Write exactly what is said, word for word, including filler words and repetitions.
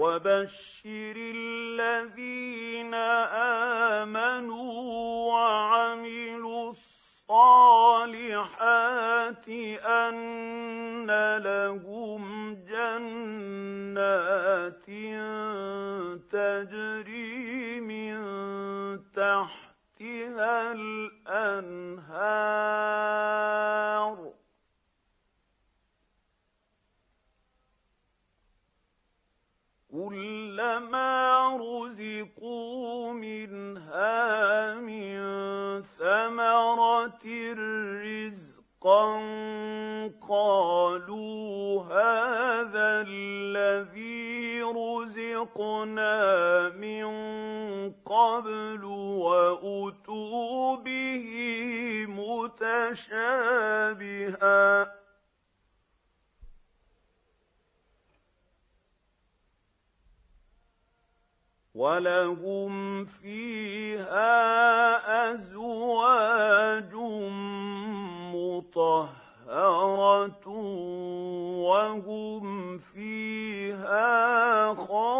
وَبَشِّرِ الَّذِينَ آمَنُوا وَعَمِلُوا الصَّالِحَاتِ أَنَّ لَهُمْ جَنَّاتٍ تَجْرِي مِن تَحْتِهَا الْأَنْهَارُ كُلَّمَا رُزِقُوا مِنْهَا مِن ثَمَرَةٍ رِّزْقًا قَالُوا هَٰذَا الَّذِي رُزِقْنَا مِن قَبْلُ وَأُتُوا بِهِ مُتَشَابِهًا وَلَهُمْ فِيهَا أَزْوَاجٌ مُّطَهَّرَةٌ وَهُمْ فِيهَا خَالِدُونَ